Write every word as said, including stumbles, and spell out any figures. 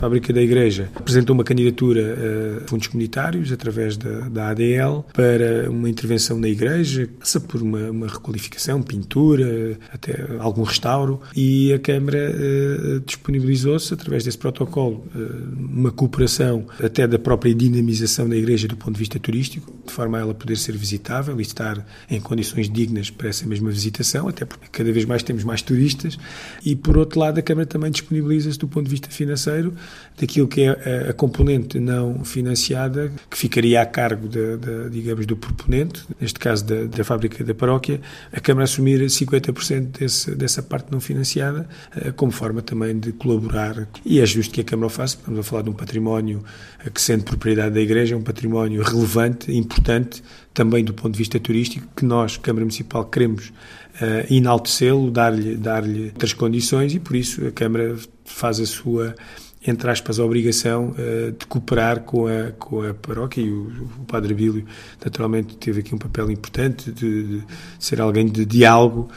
A Fábrica da Igreja apresentou uma candidatura a fundos comunitários através da, da A D L para uma intervenção na igreja, passa por uma, uma requalificação, pintura, até algum restauro, e a Câmara uh, disponibilizou-se através desse protocolo uh, uma cooperação até da própria dinamização da igreja do ponto de vista turístico, de forma a ela poder ser visitável e estar em condições dignas para essa mesma visitação, até porque cada vez mais temos mais turistas, e por outro lado a Câmara também disponibiliza-se do ponto de vista financeiro daquilo que é a componente não financiada, que ficaria a cargo, da, da, digamos, do proponente, neste caso da, da Fábrica da Paróquia, a Câmara assumir cinquenta por cento desse, dessa parte não financiada, como forma também de colaborar. E é justo que a Câmara o faça. Estamos a falar de um património que, sendo propriedade da Igreja, é um património relevante, importante, também do ponto de vista turístico, que nós, Câmara Municipal, queremos uh, enaltecê-lo, dar-lhe, dar-lhe outras condições, e por isso a Câmara faz a sua, entre aspas, a obrigação uh, de cooperar com a, com a paróquia, e o, o Padre Abílio naturalmente teve aqui um papel importante de, de ser alguém de diálogo